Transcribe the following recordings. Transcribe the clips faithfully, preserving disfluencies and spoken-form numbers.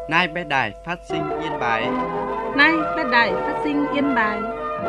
Nay bé đài phát sinh Yên Bái. Nay bé đài phát sinh Yên Bái.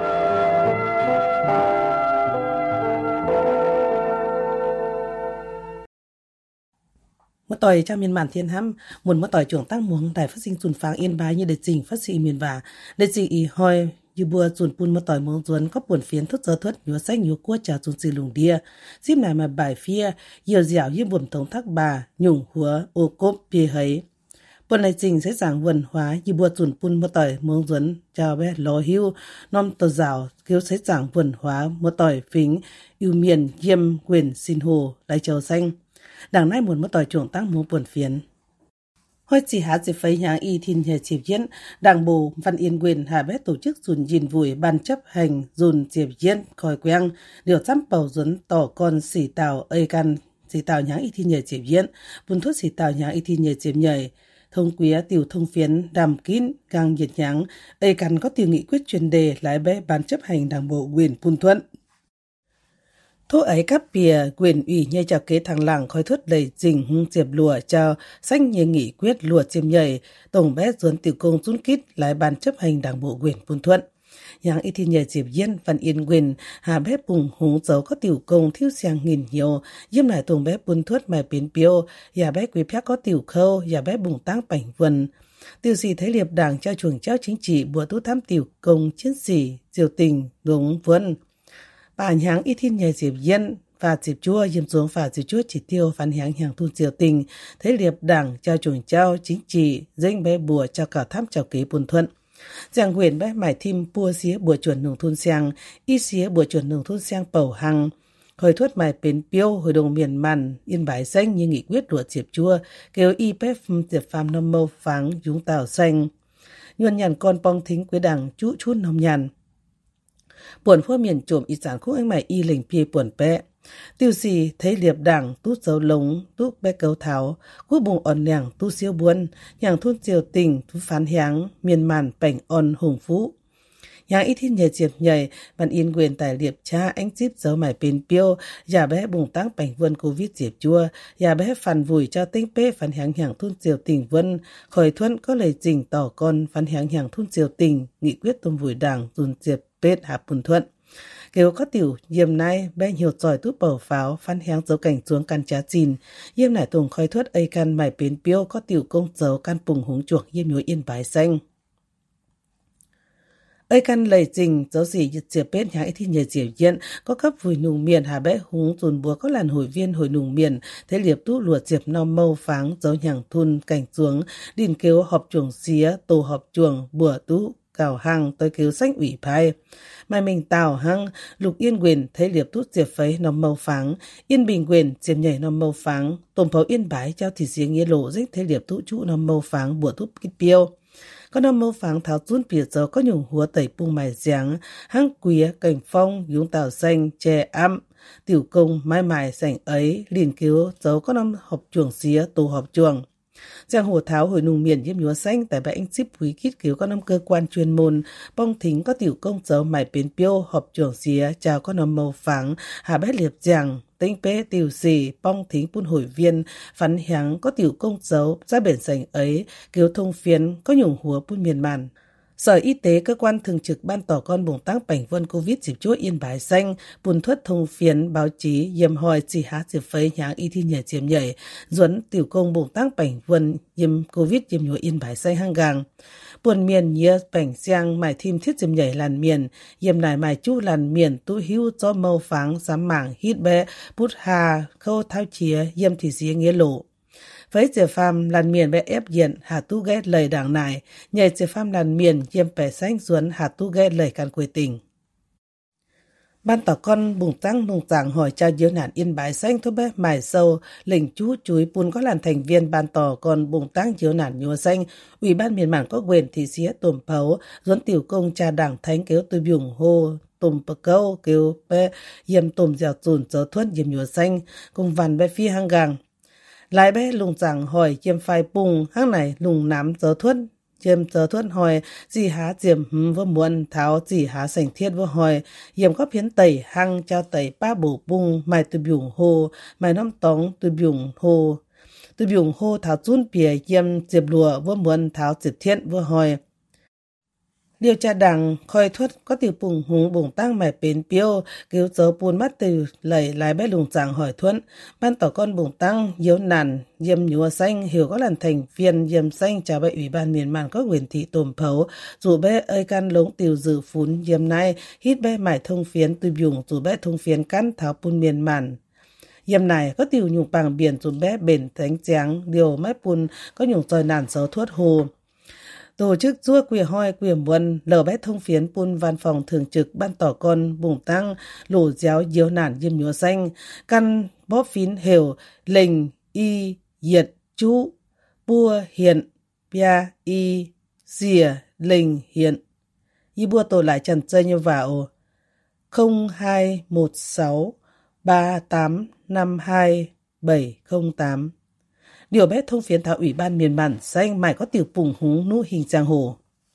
Một tỏi trong miền bản thiên hăm, muốn một tỏi trưởng tăng muống đài phát sinh sùn phang Yên Bái như để trình phát sinh miền và để trình ý hoi như bùa sùn pun một tỏi muống duấn có buồn phiến thốt gió thốt nhúa sách nhúa cua trà sùn xì lùng đia xíp này mà bài phía nhiều dẻo như buồm thống thác bà nhung húa ô cốp bia hấy buồn này trình sẽ giảng vần hóa như bùa sùn pun một tỏi muống duấn chào bé lò hưu nom tờ rào kêu sẽ giảng vần hóa một tỏi phính yêu miền yêm quyền xin hồ lại châu xanh đảng nay muốn một tỏi trưởng tăng muống buồn phiến Hoi chỉ há chỉ phấy nhà y thiên hệ chiệp diễn, đảng bộ Văn Yên quyền hạ bé tổ chức dùn dìn vùi ban chấp hành dùn chiệp diễn khỏi quang, điều chăm bầu duấn tỏ con xỉ tàu ơi căn, xỉ tàu nhà y thiên hệ chiệp diễn, buôn thuốc xỉ tàu nhà y thiên hệ chiệp nhảy, thông quía tiểu thông phiến, đàm kín, gang nhiệt nháng, ơi căn có tiểu nghị quyết chuyên đề lái bé ban chấp hành đảng bộ quyền buôn thuận. Thô ấy các bìa quyền ủy nhây chào kế thằng làng khói thuất đầy dình hung diệp lùa chào xanh nhây nghị quyết lùa chiêm nhảy tổng bé duấn tiểu công rút kít lái ban chấp hành đảng bộ quyền buôn thuận. Yang y thiên nhảy diệp yên Văn Yên quyền hà bé bùng húng dấu có tiểu công thiếu xiang nghìn nhiều yếm lại tổng bé buôn thuất mài biến biêu nhà bé quý phép có tiểu khâu nhà bé bùng tăng bảnh vần. Tiêu sĩ thấy liệp đảng trao chuồng trao chính trị bùa tú thám tiểu công chiến sĩ diều tình đúng vân. Bà nháng y thiên nhảy diệp yên và diệp chua yếm xuống và diệp chua chỉ tiêu phán nháng hàng thun diều tình thấy liệp đảng trao chuồng trao chính trị danh bé bùa cho cả thám trao kế buôn thuận. Giang quyền bé mải thim bùa xía bùa chuẩn nông thôn sang y xía bùa chuẩn nông thôn sang bầu hằng hồi thuất mải bến piêu hồi đồng miền màn Yên Bái xanh như nghị quyết đuổi diệp chua kêu y pép diệp phàm nông mâu pháng dũng tàu xanh nhuần nhàn con bong thính quế đảng chú chút nông nhàn buồn phô miền trộm y sản khúc anh mày y lình pia buồn bé tiêu xì thấy liệp đảng tút dấu lống tút bé cấu tháo quốc bùng ổn nẻng tút siêu buôn nhàng thôn diều tình tút phán hiáng miền màn bảnh ổn hùng phú nhàng ít thiên nhảy diệp nhảy bàn yên quyền tài liệp cha anh díp dấu mải bền piêu giả bé bùng tăng bảnh vân covid diệp chua giả bé phản vùi cho tinh pê phán hiáng hàng thôn diều tình vân khỏi thuận có lời trình tỏ con phán hiáng hàng thôn diều tình nghị quyết tôm vùi đảng dùn diệp bết hạ bùn thuận kêu có tiểu yếm nay bé nhiều giỏi tút bầu pháo phán hiáng dấu cảnh xuống căn trá chìn yếm nải tùng khói thuất ây căn mải bến piêu có tiểu công dấu căn bùng húng chuộc yếm nhúa Yên Bái xanh ây căn lầy trình dấu gì giật diệp bết nháng thì nhờ diệp diện có cấp vùi nùng miền hà bé húng dùn búa có làn hội viên hồi nùng miền thế liệp tú lùa diệp non mâu pháng dấu nhàng thun cảnh xuống đìn kêu họp chuồng xía tổ họp chuồng bùa tú cào hăng tới cứu sách ủy phai mai mình tào hăng Lục Yên quyền thấy liệp tút diệp phấy nằm màu pháng Yên Bình quyền diệp nhảy nằm màu pháng tôm phấu Yên Bái trao thì giếng nghĩa lộ dích thấy liệp tút trụ nằm màu pháng bùa tút kít piêu có nằm màu pháng tháo rút bìa dấu có nhung húa tẩy bung mài giáng hăng quía cảnh phong dũng tàu xanh chè ăm tiểu công mai mài sảnh ấy liền cứu dấu có nằm họp chuồng xía tổ họp chuồng Giang hồ tháo hồi nùng miền yếm nhúa xanh tại bãi anh ship quý kít cứu có năm cơ quan chuyên môn bong thính có tiểu công dấu mải bến piêu họp chuồng xía chào có năm màu phẳng hà bét liệp giàng tinh pế tiểu xì bong thính bun hồi viên phắn hiáng có tiểu công dấu ra biển sành ấy cứu thông phiến có nhung húa bun miền màn Sở Y tế cơ quan thường trực ban tỏ con bùng tăng bảnh vân Covid dịp chúa Yên Bái xanh, bùn thuất thông phiến báo chí yếm hòi chỉ hát dịp phấy nháng y thi nhảy chiếm nhảy, duấn tiểu công bùng tăng bảnh vân yếm Covid yếm nhúa Yên Bái xanh hang gang. Buồn miền nhía bảnh xiang mải thim thiết chiếm nhảy làn miền, yếm nải mải chú làn miền tu hữu cho mâu pháng giám mảng hít bé, bút hà, khâu thao chía yếm thì xía nghĩa lộ. Với chế phàm làn miền bé ép diện hà tu ghét lời đảng này, nhảy chế phàm làn miền yếm bẻ xanh duấn hà tu ghét lời can quê tình. Ban tỏ con bùng tăng nông giảng hỏi trao diếu nạn Yên Bái xanh thôi bé mài sâu, lĩnh chú chúi bùn có làn thành viên ban tỏ con bùng tăng diếu nạn nhúa xanh, ủy ban miền mảng có quyền thị xía tùm phấu, duấn tiểu công cha đảng thánh kêu tôi biủng hô, tùm bờ câu kêu bé yếm tùm dẻo dùn dấu thuất yếm nhúa xanh, cùng vằn bé phi hang gang. Lại bé lùng giảng hỏi chiêm phai bùng hang này lùng nắm dấu thuất chiêm dấu thuất hỏi gì há diệm hừm vô muộn tháo gì há sành thiết vô hỏi yếm có phiến tẩy hang trao tẩy ba bổ bùng mài từ biủng hồ mài năm tóng từ biủng hồ tôi dùng hô thảo chun bìa yếm diệp lùa vô muốn thảo diệp thiện vô hỏi. Điều tra đằng khoi thuất có tiểu bùng hùng bùng tăng mải bến piêu cứu dấu buôn mắt từ lầy lái bé lùng chẳng hỏi thuẫn ban tỏ con bùng tăng yếu nản yếm nhúa xanh hiểu có lần thành viên yếm xanh trả bệ ủy ban miền màn có quyền thị tồm phấu dù bé ơi căn lống tiểu dự phún yếm nay hít bé mải thông phiến từ dùng dù bé thông phiến căn tháo bùn miền màn. Yếm này có tiểu nhung bằng biển dù bé bền thánh tráng điều mái bùn có nhung trời nản xấu thuất hồ. Tổ chức rua quỷ hoi quỷ muôn lờ bé thông phiến pun văn phòng thường trực ban tỏ con bùng tăng lổ giáo diếu nản diêm nhúa xanh căn bóp phín hiểu lệnh y diệt chú bua hiện bia y dìa lệnh hiện y bua tổ lại trần chơi như vào không hai một sáu ba tám năm hai bảy không tám. Điều bé thông phiến thảo ủy ban miền bản xanh mãi có tiểu bùng húng nụ hình giang hồ.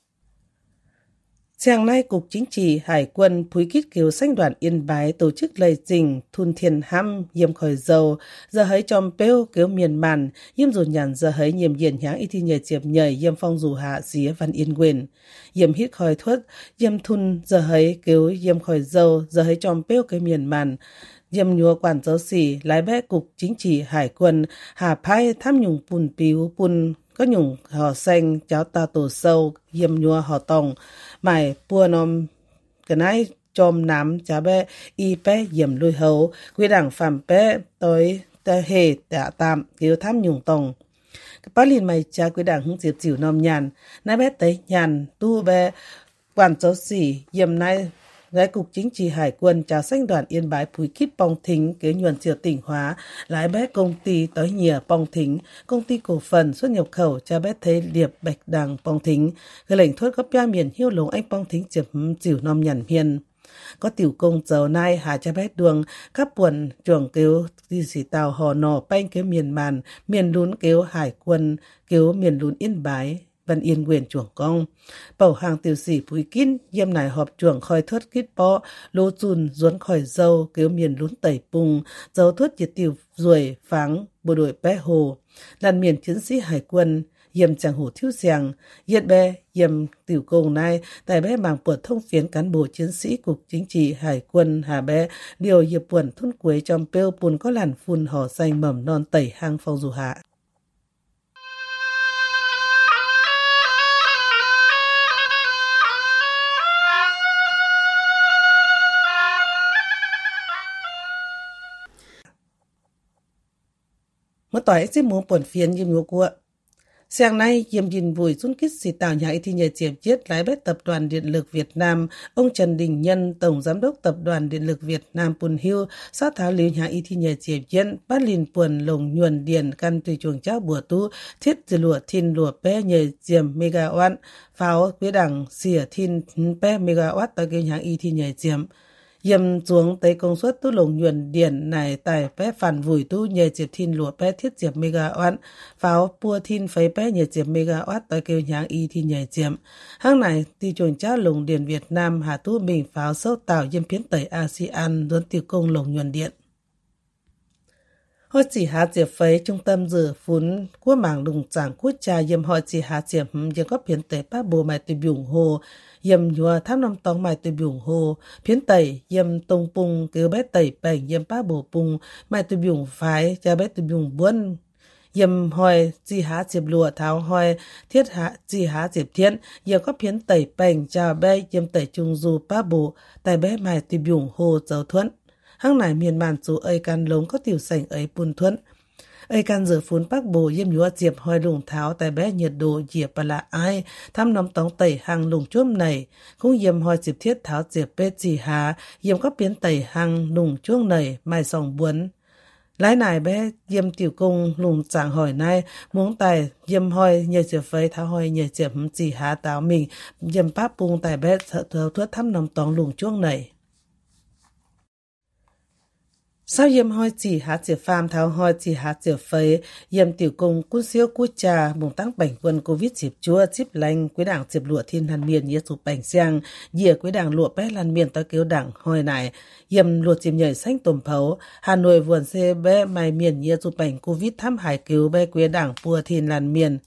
Sáng nay, Cục Chính trị Hải quân Phúi Kít Kiều Xanh đoàn Yên Bái tổ chức lầy trình thun thiền hăm yếm khỏi dầu, giờ hấy chom pêu kiều miền màn, yếm dù nhàn giờ hấy nhiệm diện nháng y thi nhờ chiệp nhảy yếm phong dù hạ xía văn yên quyền. Yếm hít khỏi thuất, yếm thun giờ hấy kiều yếm khỏi dầu, giờ hấy chom pêu kiều miền màn. Yếm nhúa quản giáo sĩ, lái bé Cục Chính trị Hải quân, hà phai tham nhung bùn piu bùn có nhung họ xanh cháu ta tổ sâu yếm nhúa họ tòng mải bùa nòm cái này chom nám cháu bé y bé yếm lùi hấu quy đảng phạm bé tới tê hề tạ tạm kêu tham nhung tòng cái bá liền mày cha quy đảng hứng diệp chịu nòm nhàn nãy bé tới nhàn tu bé quản giáo sĩ yếm này Lái Cục Chính trị Hải quân chào xanh đoàn Yên Bái Phúi Kít Pong Thính kế nhuần triều tỉnh hóa, lái bé công ty tới nhìa Pong Thính, công ty cổ phần xuất nhập khẩu cha bé thế liệp bạch đằng Pong Thính, cái lệnh thuất gấp bia miền hiêu lồng anh Pong Thính chiếm chịu nom nhằn hiền. Có tiểu công dầu nai hà cha bé đường, các buồn trường kêu đi xỉ tàu hò nò banh kêu miền màn, miền lún kêu Hải quân, kêu miền lún Yên Bái. Văn Yên quyền chuồng công. Bảo hàng tiểu sĩ Phúi Kín, yêm nải họp chuồng khói thuất kít bó, lô chùn ruốn khỏi dâu, kêu miền lún tẩy bùng, dấu thuất diệt tiểu ruồi, pháng, bộ đội bé hồ. Làn miền chiến sĩ Hải quân, yêm chẳng hổ thiếu giàng, yết bé, yêm tiểu công này, tại bé màng buộc thông phiến cán bộ chiến sĩ Cục Chính trị Hải quân hà bé, điều hiệp buồn thun quế trong pêu bùn có làn phun hò xanh mầm non tẩy hang phong dù hạ. Một tỏi sẽ muốn buồn phiền yếm nhúa của. Sáng nay, yếm dìn vùi xuống kít xì tạo nhà y thi nhờ chiếm chiết lái bếp Tập đoàn Điện lực Việt Nam, ông Trần Đình Nhân, Tổng Giám đốc Tập đoàn Điện lực Việt Nam Pùn Hiêu, sát tháo liêu nhà y thi nhờ chiếm chiết, bát lìn buồn lồng nhuần điền căn tùy chuồng cháu bùa tu, thiết dì lụa thìn lụa bé nhờ chiếm megawatt, pháo quý đẳng xỉa thìn bé megawatt tới kêu nhà y thi nhờ chiếm. Yếm xuống tới công suất tu lồng nhuần điện này tại bé phản vùi tu nhờ chiếc thìn lụa bé thiết chiếc megawatt, pháo bùa thìn phấy bé nhờ chiếc megawatt tới kêu nháng y thì nhờ chiếm. Hang này thì chuồng cháu lồng điện Việt Nam hà tu mình pháo sâu tạo yếm phiến tẩy a sê an duốn tiêu công lồng nhuần điện. Họ chỉ há diệp phấy trung tâm dự phún của mảng lùng chẳng quốc trà yếm họ chỉ há diệp yếm có phiến tẩy bác bồ mài tùy biểu hồ yếm nhùa tham năm tông mài tùy biểu hồ phiến tẩy yếm tông pung kêu bé tẩy bảnh yếm bác bồ pung mài tùy biểu phái cha bé tùy biểu buôn yếm hỏi chỉ há diệp lụa tháo hỏi thiết há chỉ há diệp thiên yếm có phiến tẩy bảnh cha bé yếm tẩy trung du bác bồ tại bé mài tùy biểu hồ dấu thuẫn. Hang này miền màn chú ấy can lống có tiểu sảnh ấy bùn thuẫn. Ấy can rửa phún bác bồ yếm nhúa diệp hoi lùng tháo tại bé nhiệt độ diệp bà là ai thăm nóng tóng tẩy hàng lùng chuông này không yếm hoi diệp thiết tháo diệp bê chỉ há yếm có biến tẩy hàng lùng chuông này mai sòng buồn. Lái này bé yếm tiểu công lùng chẳng hỏi này muốn tài yếm hoi nhờ diệp phấy tháo hoi nhờ diệp chỉ há táo mình yếm bác bùng tại bé thợ thuất thăm nóng tóng lùng chuông này. Sau yếm hoi chỉ há chìa phàm tháo hoi chỉ há chìa phấy, yếm tiểu công cún siêu cú trà, bùng tăng bảnh quân Covid chịp chua, chip lành, quý đảng chịp lụa thiên hàn miền yết sụp bảnh xiang, dìa quý đảng lụa bé lan miền tới kêu đảng hoi này, yếm lụa chìm nhảy xanh tùm phấu, Hà Nội vườn xe bé mai miền yết sụp bảnh Covid thăm hải cứu bé quý đảng bùa thiên lan miền.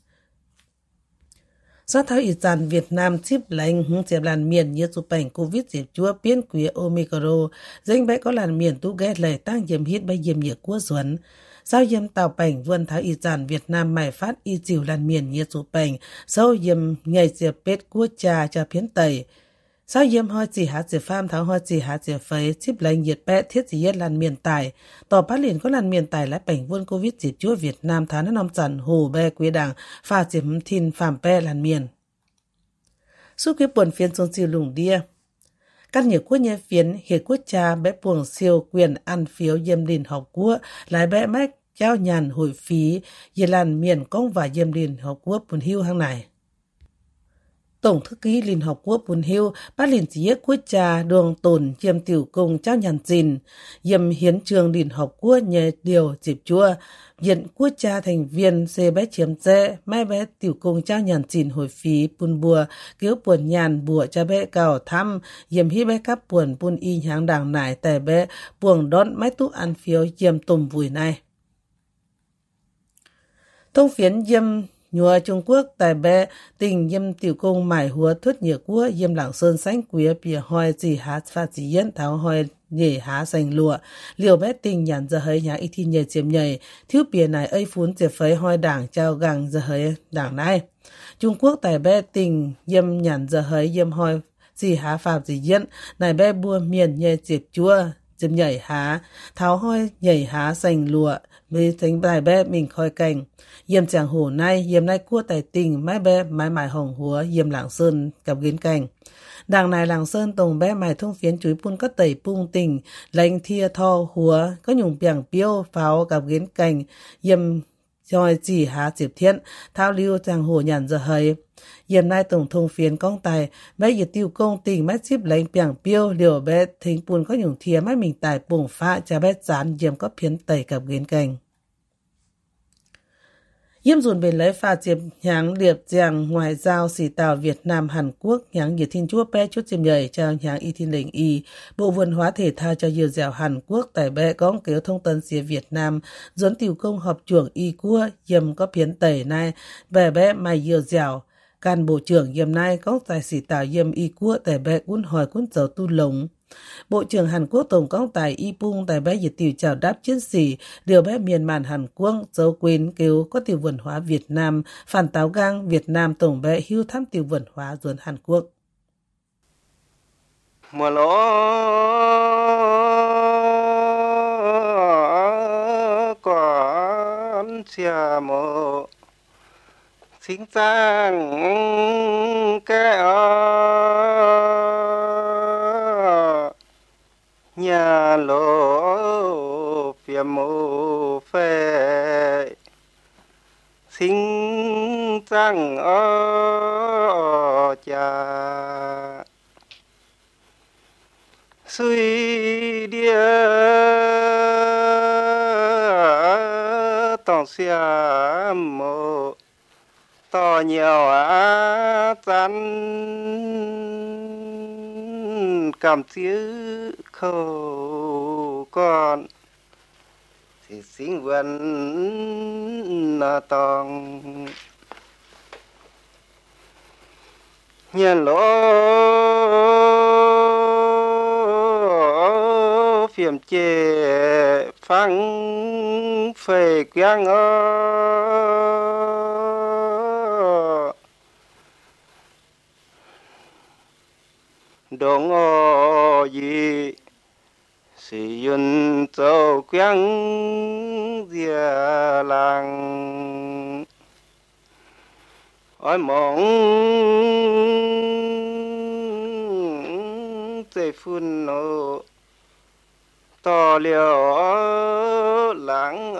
Do tháo ý dàn Việt Nam chip lành hung chẹp làn miền như chụp ảnh Covid dịp chúa biến quý Omicron, danh bé có làn miền tu ghét lệ tăng dìm hít bay dìm nhiệt của duẩn. Sau dìm tàu bảnh vươn tháo ý dàn Việt Nam mải phát y chịu làn miền như chụp ảnh, sau dìm ngày dịp bết của trà cho phiến tẩy. Sau dìm hoi chỉ há dịp pham tháo hoi chỉ há dịp phấy, chip lành nhiệt bé thiết chỉ yết làn miền tải. Tỏ bát liền có làn miền tải lại bảnh vươn Covid dịp chúa Việt Nam tháo nó nông chẳng hồ bé quý đảng, pha dịp thìn phàm bé làn miền. Suốt cái buồn phiên xuống siêu lùng đia. Các nhiều quốc nhé phiến hiệt quốc cha bé buồng siêu quyền ăn phiếu dêm đình học quốc lại bé mách trao nhàn hội phí dì làn miền công và dêm đình học quốc buồn hưu hàng này. Tổng thư ký Liên Hợp Quốc buồn hưu bác liền chỉ quốc cha đường tồn dêm tiểu công trao nhàn dìn dêm hiến trường Liên Hợp Quốc nhờ điều dịp chua Diện quốc cha thành viên xe bé chiếm dễ, mai bé tiểu công trao nhàn chìn hồi phí bùn bùa, cứu buồn nhàn bùa cho bé cào thăm, dìm hí bé cắp buồn bùn y nháng đảng nải tại bé buồng đón mái túc ăn phiếu dìm tùm vùi này. Thông phiến dìm nhùa Trung Quốc tại bé tình dìm tiểu công mải hùa thuyết nhiều quốc dìm lạng sơn sánh quý bìa hoi gì hát phát gì yên tháo hoi nhảy há xanh lụa, liều bé tình nhàn giờ hơi nhá ít thi nhảy chiếm nhảy, thiếu bìa này ấy phún chìa phấy hoi đảng trao găng giờ hơi đảng này. Trung Quốc tại bé tình dìm nhàn giờ hơi dìm hoi gì há phạm gì yên, này bé bua miền nhảy chiếp chua, dìm nhảy há, tháo hoi nhảy há xanh lụa, vì tính bài bé mình khoi cành. Dìm chàng hổ này, dìm này cua tại tình, mái bé mái mái hồng húa, dìm lạng sơn cặp gến cành. Đảng này làng sơn tổng bé mài thông phiến chuối pun cất tẩy pung tình, lãnh thia tho húa, có nhung biảng piêu, pháo cặp gến cành, dìm choi chỉ há diệp thiện, thao lưu chàng hổ nhàn giờ hơi. Dìm nay tổng thông phiến công tài, bé dịp tiêu công tình mét chip lãnh biảng piêu, liều bé thính pun có nhung thia mát mình tài bổng phá cha bé chán dìm có phiến tẩy cặp gến cành. Yếm dùn bên lấy pha chiếm nháng điệp giang ngoại giao xì tàu Việt Nam Hàn Quốc nháng nhiệt thiên chúa bé chút chiếm nhảy cho nháng y thiên lệnh y Bộ Văn hóa Thể thao cho nhiều dẻo Hàn Quốc tại bé có kéo thông tấn xìa Việt Nam dẫn tiểu công họp trưởng y cua yếm có phiến tẩy này bé bé mày nhiều dẻo can bộ trưởng yếm nay có tại xì tàu yếm y cua tại bé cuốn hỏi cuốn dấu tu lồng. Bộ trưởng Hàn Quốc Tổng công tài Y Pung tại bé dịch tiểu chào đáp chiến sĩ, điều bé miền màn Hàn Quốc dấu quyền kêu có tiểu văn hóa Việt Nam, phản táo gang Việt Nam tổng bé hưu thăm tiểu văn hóa ruột Hàn Quốc. Mùa lỗ con xìa mộ xinh sang cái nhà lỗ phía mô phê xinh sang ở cha suy địa tòng xia mô to nhiều á chắn cảm chữ khâu con thì sinh vẫn là tòng nhân lỗ phiểm chê phăng phê quang ơ đông ô gì sử dụng châu quang dìa làng ôi mong tê phun nô to liều làng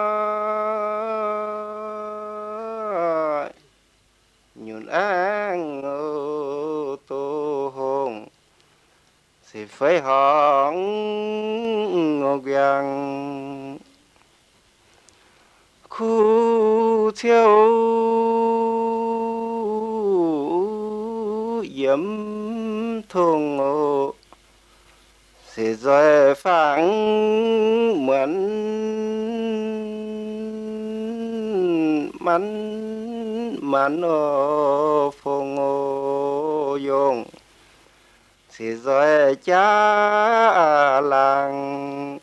ơi nhún ang ô tô hồng thì phải hỏng giang khu chiếu yếm thùng ô sẽ rồi phẳng mượn mắn mắn ô phong ô dùng sẽ rồi cha làng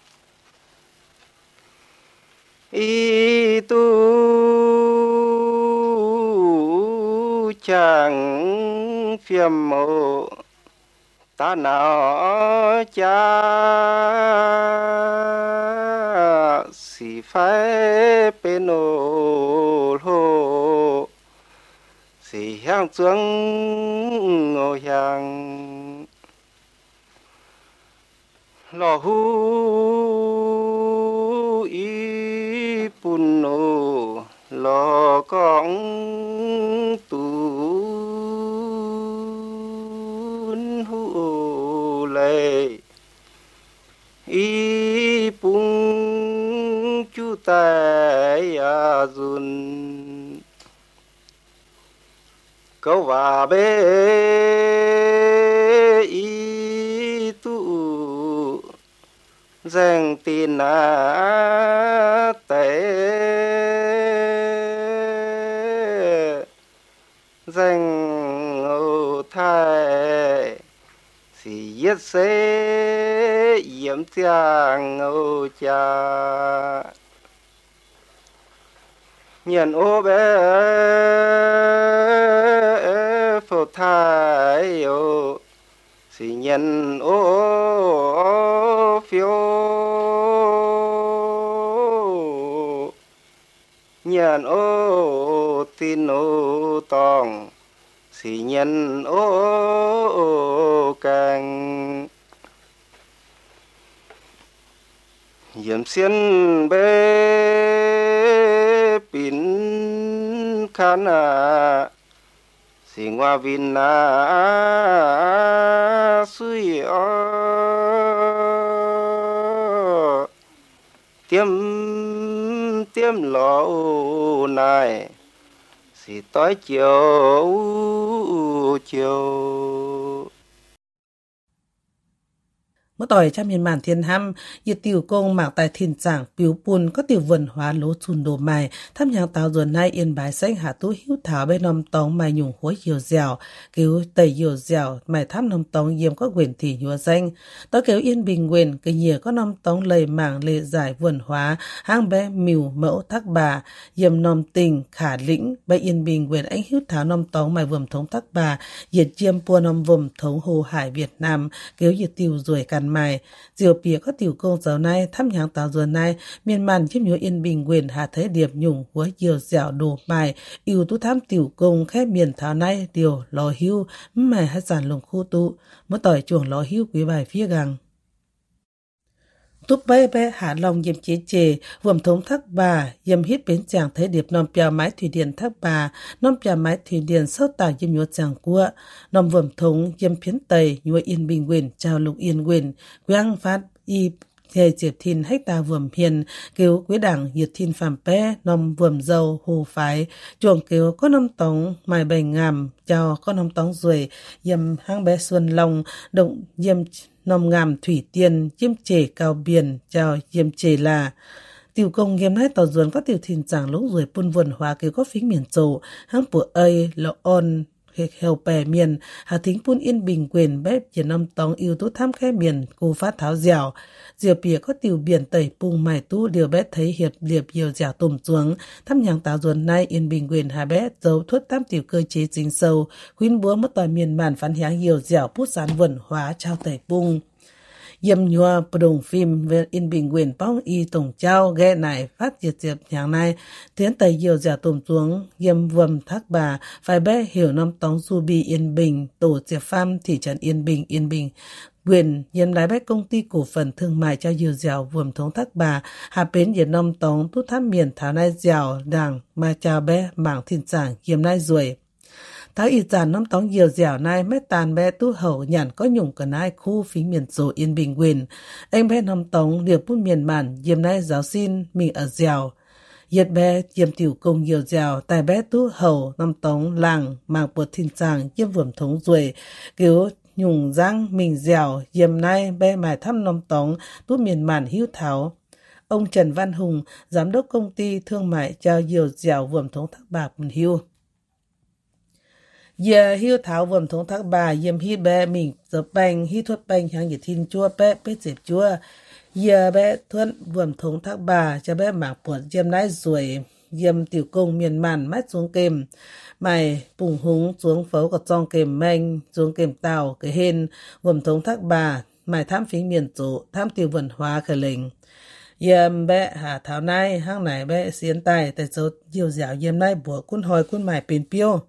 y tu chẳng phiêm mộ ta nào cha si phải bên ô lô si hàng xuống ngô hàng lò hu y bùn nô lò con tún hu lệ y bung chú tay à dùn câu và bê y tu danh tin à tế danh ô thai si yết xế yếm tiếng ô cha nhận ô bé phô thai ô si nhận ô phiếu nhận ô tin ô tòng si nhận ô càng yếm xiên bê pin khán à si ngoa vin à suy o tiêm tiêm lò này si tối chiều chiều Mỗi tỏi cha miền màn thiên hăm, nhiệt tiểu công mạc tại thiên giảng, biểu bùn có tiểu vần hóa lố chùn đồ mài, thăm nhàng tàu ruột nay yên bái xanh hạ tú hiếu thảo bên nông tống mài nhung hối hiểu dẻo, cứu tẩy hiểu dẻo, mài thăm nông tống yếm có quyền thị nhua danh. Đó kéo yên bình quyền, cái nhìa có nông tống lầy mảng lệ giải vần hóa, hang bé mìu mẫu thác bà, yếm nông tình, khả lĩnh, bệ yên bình quyền anh hiếu thảo nông tống mài vườm thống thác bà, diệt chiêm pua nông vườm thống hồ hải Việt Nam, kéo nhiệt tiểu ruồi cằn mài, diều bìa có tiểu công giáo này thăm nhàng tàu ruột này miền màn chiếm nhớ yên bình quyền hạ thế điệp nhung với diều dẻo đồ mài yêu tú thăm tiểu công khép miền thảo này điều lò hưu mài hát giản lồng khu tụ mới tỏi chuồng lò hưu quý bài phía găng túp bé bé hạ lòng yếm chế chề vườm thống thác bà yếm hít bến chàng thế điệp nòm piao mái thủy điện thác bà nòm piao mái thủy điện sâu tải yếm nhớ chàng cua nòm vườm thống yếm phiến tây nhua yên bình quyền chào lục yên quyền quang phát y thề diệp thìn hecta vườm hiền cứu quý đảng nhiệt thìn phàm bé nòm vườm dâu hồ phái chuồng cứu có nòm tống mài bày ngàm chào có nòm tống ruồi yếm hang bé xuân long động yếm nòm ngàm thủy tiên yếm chề cao biển chào yếm chề là tiểu công yếm nái tàu ruồn có tiểu thìn giảng lũng ruồi pun vườn hóa cứu có phính miền châu hang bùa ơi lọ on heo bè miền hà thính pun yên bình quyền bếp chỉ nông tống yêu tú tham khe miền cô phát tháo dẻo diều bìa có tiểu biển tẩy pung mài tu điều bếp thấy hiệp liệp nhiều dẻo tùm xuống thăm nhàng táo ruồn nay yên bình quyền hà bếp dấu thuất tam tiểu cơ chế chính sâu khuyên búa mất tỏi miền màn phán hiáng nhiều dẻo pút sán vẩn hóa trao tẩy pung yếm nhua đồng phim về yên bình quyền bóng y tổng trao ghe này phát diệt diệp nhàng này tiến tây nhiều giả tùm xuống yếm vườm thác bà phải bé hiểu năm tóng du bi yên bình tổ diệp pham thị trấn yên bình yên bình quyền yếm lái bé công ty cổ phần thương mại cho nhiều dẻo vườm thống thác bà hà bến yếm năm tóng tút tháp miền thảo nai dẻo đảng mà chào bé mảng thiên giảng yếm nai ruồi Tháo y giàn nông tóng nhiều dẻo này mét tàn bé tu hậu nhàn có nhung cả nai khu phí miền số yên bình quyền. Anh bé nông tóng điều bút miền màn diêm nay giáo xin mình ở dẻo. Yết bé diêm tiểu công nhiều dẻo tại bé tu hậu nông tóng làng màng bột thìn chàng diêm vườn thống ruồi kiểu nhung răng mình dẻo diêm nay bé mài thăm nông tóng tu miền màn hữu tháo. Ông Trần Văn Hùng, giám đốc công ty thương mại trao nhiều dẻo vườn thống thác bà bùn hưu. Giờ hiu tháo vườn thống thác bà yếm hít bé mình giờ bánh hít thuốc bánh hàng dịch thiên chua bé bé dẹp chua. Giờ bé thuận vườn thống thác bà cho bé mảng buồn yếm nái ruồi yếm tiểu công miền màn mát xuống kềm. Mày bùng húng xuống phấu có trong kềm manh xuống kềm tàu cái hên vườn thống thác bà mày tham phí miền chủ tham tiểu vườn hóa khởi lệnh. Yếm bé hạ tháo này hang này bé xiên tài tại số nhiều dạo yếm nái bùa quân hồi quân mài bền piêu.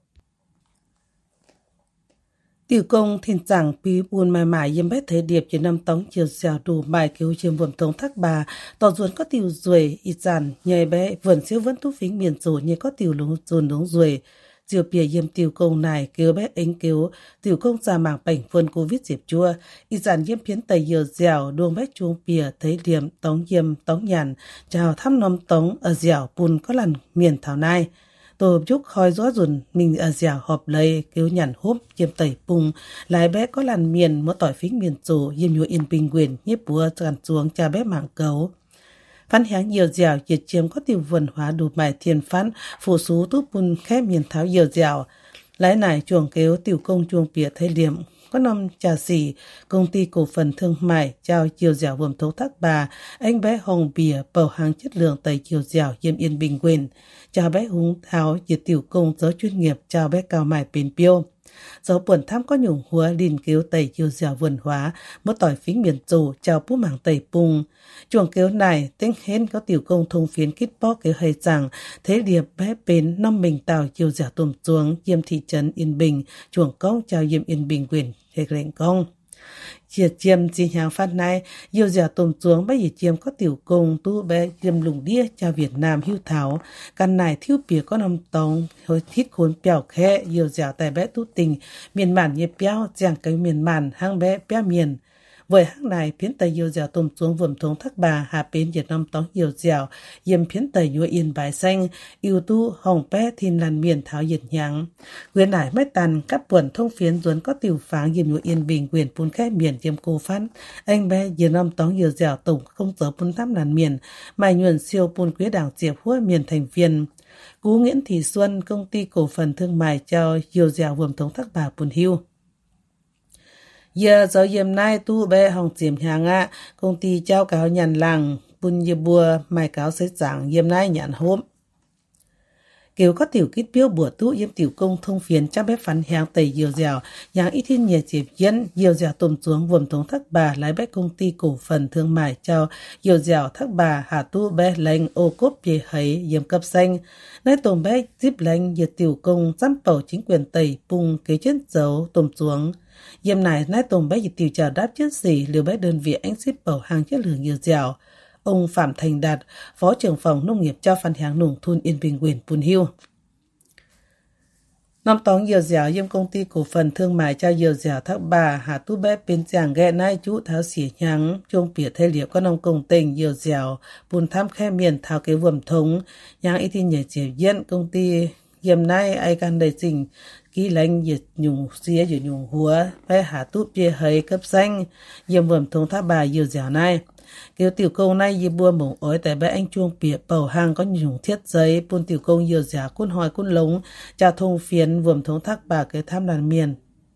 Tiểu công thìn chẳng bí buồn mài mài yếm bé thế điệp chỉ nằm tống chiều xèo đủ bài cứu chiếm vườn thống thác bà tỏ ruồn có tiểu ruồi ít dàn nhảy bé vườn siêu vẫn thú phính miền rổ như có tiểu lúng ruồn đúng ruồi chiều bìa yếm tiểu công này cứu bé ánh cứu tiểu công ra mảng bảnh vườn covid diệp chua ít dàn yếm phiến tây nhiều dẻo đuông bé chuông bìa thấy điểm tống yếm tống nhàn chào thăm nóm tống ở dẻo bùn có lần miền thảo nai. Tổ chúc khói gió rùn mình ở dẻo họp lấy kêu nhàn hốp chiêm tẩy bùng lại bé có làn miền một tỏi phính miền rổ yếm nhua yên bình quyền nhiếp búa tràn xuống cha bé mảng cấu. Phán háng nhiều dẻo nhiệt chiếm có tiểu vườn hóa đủ bài thiền phán phổ xú túp bùn khép miền tháo nhiều dẻo. Lái nải chuồng kéo tiểu công chuồng bìa thay điểm có năm trà xỉ công ty cổ phần thương mại trao chiều dẻo vườn thống thác bà anh bé hồng bìa bầu hàng chất lượng tẩy chiều dẻo yếm yên bình quyền chào bé húng tháo nhiệt tiểu công giới chuyên nghiệp chào bé cao mài bền piêu. Dấu buồn thăm có nhung húa liền kêu tẩy chiều dẻo vườn hóa một tỏi phính miền chủ chào bú mảng tẩy bùng. Chuồng kêu này tính hên có tiểu công thông phiến kít bó kêu hay rằng thế điệp bé bến năm mình tàu chiều dẻo tùm xuống yếm thị trấn Yên Bình chuồng công chào yếm Yên Bình quyền hệ lệnh công. Chiệt chiêm chi hàng phát này nhiều dẻo tùm xuống bé dì chiêm có tiểu công tu bé yếm lùng đĩa chào Việt Nam hưu tháo căn này thiếu bìa có nằm tông hồi thít khốn bèo khẽ nhiều dẻo tại bé tu tình miền màn nhếp béo giang cái miền màn hang bé béo miền. Với hang này phiến tây nhiều dẻo tùm xuống vườn thống thác bà hạ bến Việt Nam tóng nhiều dẻo yếm phiến tây nhua yên bài xanh yêu tu hồng bé thìn làn miền tháo nhiệt nháng quyền nải mét tàn các buồn thông phiến ruốn có tiểu pháng yếm nhua yên bình quyền bún khẽ miền yếm cô phát anh bé Việt Nam tóng nhiều dẻo tổng không giờ bún thăm làn miền mài nhuần siêu bún quế đảng diệp hua miền thành viên Cú Nguyễn Thị Xuân công ty cổ phần thương mại cho nhiều dẻo vườn thống thác bà bùn hưu. Giờ giờ yếm nay tu bé hồng chiếm hàng ạ, công ty trao cáo nhàn làng, bùn yếm bùa, mài cáo xây giảng yếm nay nhàn hôm. Kiểu có tiểu kít biếu bùa tu yếm tiểu công thông phiền cho bé phán hàng tẩy nhiều dẻo, nhàng ít thiên nhẹ chiếm dân, nhiều dẻo tùm xuống vườn thống thác bà lái bé công ty cổ phần thương mại trao nhiều dẻo thác bà hạ tu bé lành ô cốp bề hấy yếm cấp xanh. Nơi tùm bé díp lành nhiệt tiểu công giám bầu chính quyền tẩy bùng kế chân dấu tùm xuống. Yếm này nãy tùm bé dịch tiểu trào đáp chất gì liều bé đơn vị anh ship bầu hàng chất lượng nhiều dẻo. Ông Phạm Thành Đạt, Phó trưởng phòng nông nghiệp cho phân hàng nông thôn Yên Bình huyện Pun Hiêu. Năm tóng nhiều dẻo yếm công ty cổ phần thương mại cho nhiều dẻo thác bà hạ tu bé bên giảng ghé nai chú tháo xỉa nhắng chung bịa thay liệu có nông công tình nhiều dẻo bùn thăm khe miền tháo kế vườn thống nhang ít thì nhảy chiều yên công ty yếm nay ai can đầy trình ký lãnh nhiệt nhung xía dự nhung húa bé hạ tu bia hấy cấp xanh yếm vườn thống thác bà nhiều dẻo này. Kiểu tiểu công này như bua mộng ối tại bé anh chuông bịa bầu hàng có nhung thiết giấy buôn tiểu công nhiều giả cún hỏi cún lống trà thông phiến vườn thống thác bà cái tham đàn miền.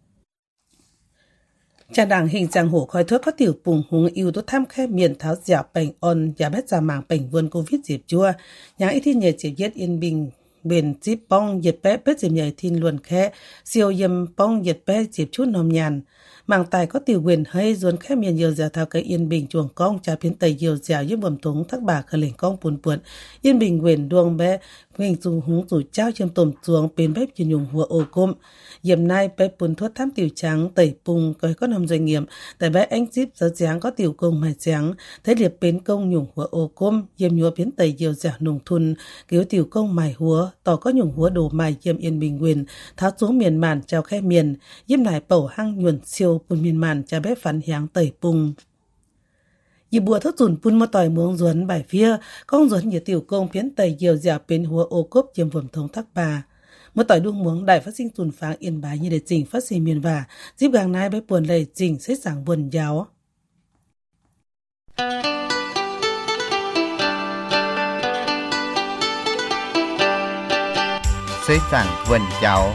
Trà đảng hình dạng hổ khói thuốc có tiểu bùng hùng yêu tốt tham khe miền tháo dẻo bành on giả bét giả mảng bành vườn covid dịp chua nháng ít thiên nhẹ chịu giết yên bình bền chip bong nhiệt bé bét dịp nhảy thiên luồn khe siêu yếm bong nhiệt bé dịp chút nòm nhàn Mảng tài có tiểu quyền hay dồn khép miền nhiều dẻo thao cái yên bình chuồng công trà phiến tây nhiều dẻo với bầm thúng thác bà khởi lệnh công buồn buồn yên bình quyền đuông bé mình dùng húng rủ trao châm tôm chuồng bên bếp chuyên dùng hùa ô côm dìm nay bếp buồn thuốc thám tiểu trắng tẩy bùng coi có nằm doanh nghiệp tại bé anh díp giờ trắng có tiểu công mài trắng thế liệt bên công dùng hùa ô côm dìm nhúa phiến tây nhiều dẻo nùng thun cứu tiểu công mài húa tỏ có dùng húa đồ mài dìm yên bình quyền tháo xuống miền màn trao khe miền dìm này bầu hăng nhuận siêu bùn miền màn cha bé phản hiáng tẩy bùng dì bùa thất dùn bùn mà tỏi muông duẩn bài phía con duẩn như tiểu công phiến tẩy nhiều dẻo bên húa ô cốp chiếm vườn thống thác bà mà tỏi đuông muông đại phát sinh dùn pháng yên bái như để chỉnh phát sinh miền và dịp gàng nai bé buồn lầy chỉnh xếp sảng buồn giáo xếp sảng buồn giáo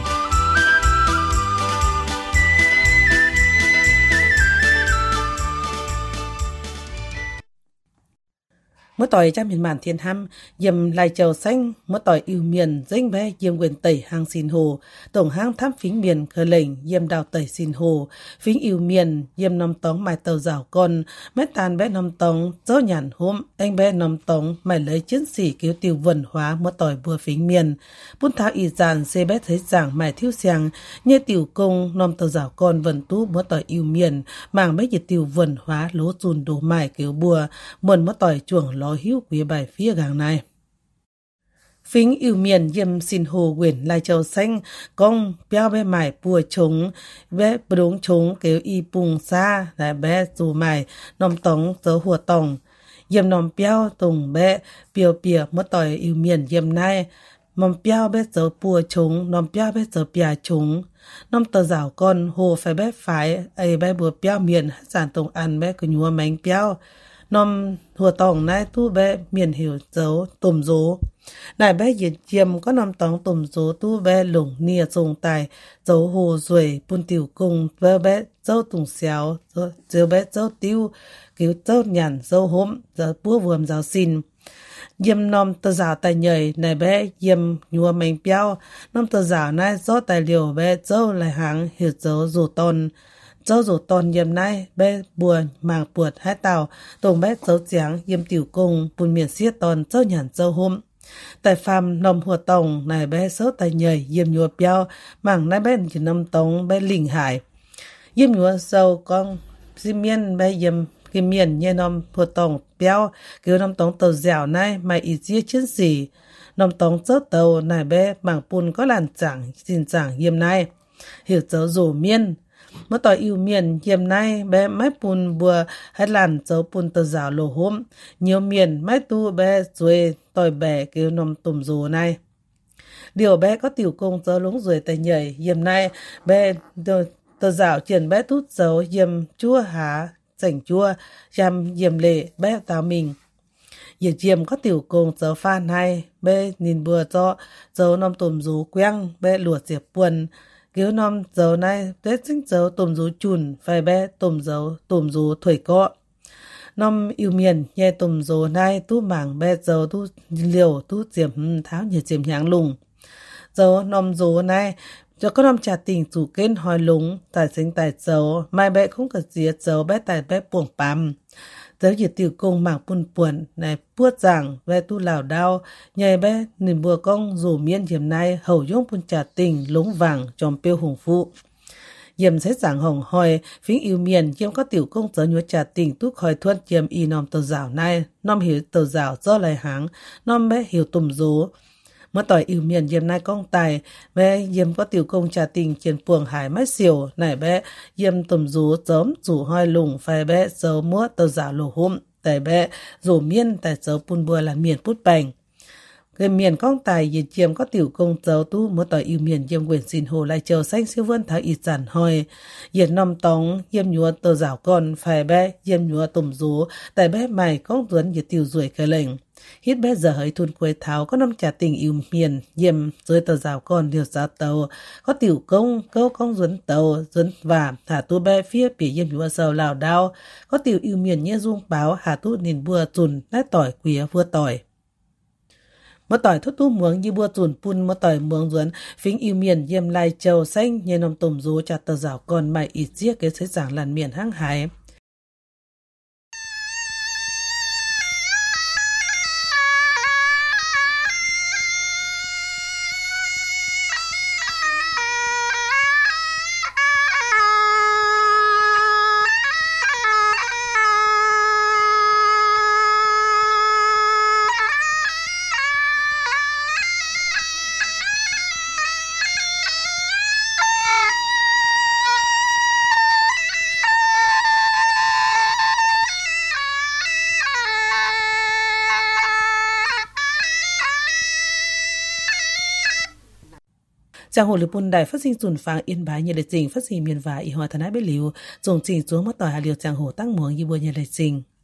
มื่อต่อยจ้าmiền màn thiên hăm dầm lại chầu xanhมื่อต่อยyêu miền danh bé dầm quyền tẩy hàng xin hồ tổng hang thăm phính miền khởi lệnh dầm đào tẩy xin hồ phính yêu miền dầm nằm tống mài tàu rào con mấy tàn bé nằm tống dấu nhàn hôm anh bé nằm tống mài lấy chiến sĩ cứu tiêu vần hóaมื่อต่อยbùa phính miền bún tháo y giàn xê bé thấy giảng mài thiếu xiang như tiểu công nằm tàu rào con vần túมื่อต่อยyêu miền màng bé dịch tiêu vần hóa lố chùn đồ mài cứu bùa mượnมื่อต่อยchuồng ló hiếu quý bài phía gàng này phính yêu miền dìm xin hồ quyền lai châu xanh con béo bé mải bùa trống bé bống trống kéo y bùng xa lại bé dù mải nòm tống tớ hùa tòng dìm nòm béo tùng bé biều bìa mất tỏi yêu miền dìm nay mòm béo bé tớ bùa trống nòm béo bé tớ bìa trống nòm tờ rào con hồ phải bé phải ấy bé bùa béo miền sản tùng ăn bé cứ nhúa mánh béo nòm hùa tòng nai tu bé miền hiểu dấu tùm dố nài bé diệt chiêm có nòm tòng tùm dố tu bé lủng nia dùng tài dấu hồ ruồi bún tiểu cùng bé bé dấu tùng xéo dấu bé dấu tiêu cứu dấu nhàn dấu hốm dấu búa vườm dấu xin diêm nòm tờ rào tài nhảy nài bé diêm nhua mảnh béo nòm tờ rào nai dấu tài liều bé dấu lại hàng hiểu dấu dù tôn dấu dù tôn yếm nay bé bùa màng buột hai tàu tổng bé dấu tráng yếm tiểu cung bùn miền xiết tôn dấu nhàn dấu hôm tại phàm nòm hùa tổng này bé dấu tài nhảy yếm nhua béo màng nay bé chỉ nòm tống bé lình hải yếm nhua dâu con xi miên bé yếm cái miền như nòm hùa tổng béo kiểu nòm tống tàu dẻo nay mày ý chia chiến sĩ nòm tống dấu tàu này bé màng bùn có làn chẳng xin chẳng yếm nay hiểu dấu rủ miênมื่อต่อยอิวเมียนเยี่ยมนายแบไม้ปูนบัวให้หลานเจ้าปูนตะสาวโลหมเหี่ยวเมียนไม้ตู้แบสวยต่อยแบเกี่ยวนมตุ่มโซนายเดี๋ยวแบก็ติ๋วกงเจ้าลงสวยแต่ใหญ่เยี่ยมนายแบตะสาวเจียนแบทุดเจ้าเยี่ยมจั่วหาแสงจั่วยำเยี่ยมเล่แบตามิงเหยียดเยี่ยมก็ติ๋วกงเจ้าฟ้านให้แบนินบัวเจ้าเจ้านมตุ่มโซแกว้งแบหลวดเสียบปวนkiểu nòm dầu này tết sinh dầu tùm dầu chùn phải bé tùm dầu tùm dầu thổi cọ nòm yêu miền nhẹ tùm dầu này tu mảng bé dầu tu liều tu diệm tháo nhẹ diệm nháng lùng dầu nòm dầu này cho có nòm trà tình chủ kênh hỏi lúng tài sinh tài dầu mai bé không cần gì dầu bé tài bé buồng pam dấu nhiệt tiểu công mảng buồn buồn này buốt giảng về tu lào đau nhảy bé niềm bùa công rủ miên hiểm nay hầu dung buồn trà tình lúng vàng tròm tiêu hùng phụ Yếm sẽ giảng hồng hỏi phím yêu miền yếm có tiểu công giờ nhua trà tình túc hỏi thuận yếm y nòm tờ rào này nòm hiểu tờ rào do lại háng nòm bé hiểu tùm rốมื่อต่อยอิวเมียนเยี่ยมนายก้องไตแม่เยี่ยมก็ติวกงชาติงเขียนปวงหายไม่เสียวไหนแม่เยี่ยมตุ่มรูเจิมจู่ห้อยลุงไฟแม่เจอมัวเตอจ่าโลหุ่มแต่แม่รูเมียนแต่เจอปุนบัวละเมียนพุดแปงเกมเมียนก้องไตเยี่ยเยี่ยมก็ติวกงเจ้าตู้มื่อต่อยอิวเมียนเยี่ยมเวนสินโหไลเจียวแซงซิวเวินท้าอีจันห้อยเยี่ยนนอมตองเยี่ยมยัวเตอจ่าก่อนไฟแม่เยี่ยมยัวตุ่มรูแต่แม่ใหม่ก้องตัวนเยี่ยติวรวยเคยเล่งฮิตbé giờ hơi thun quê tháo có năm trả tình yêu miền yếm dưới tờ rào con điều giá tàu có tiểu công câu công dẫn tàu dẫn và thả tu bé phía bỉ yếm nhua sầu lào đao có tiểu yêu miền như dung báo hà tu nền bùa chùn nát tỏi quía vua tỏi một tỏi thốt tu muống như bua chuồn pun một tỏi muống duẩn phính yêu miền yêm lai châu xanh như nông tôm rú chặt tờ rào còn mày ít chiếc cái thế giảng làn miền hang hải. Giang hồ lực bùn đài phát sinh dùn phang yên bái như lệ trình phát sinh miền và y hoa thân ái bế liu dùng trình xuống mất tỏi hà liều giang hồ tăng muống như bùa như lệ trình.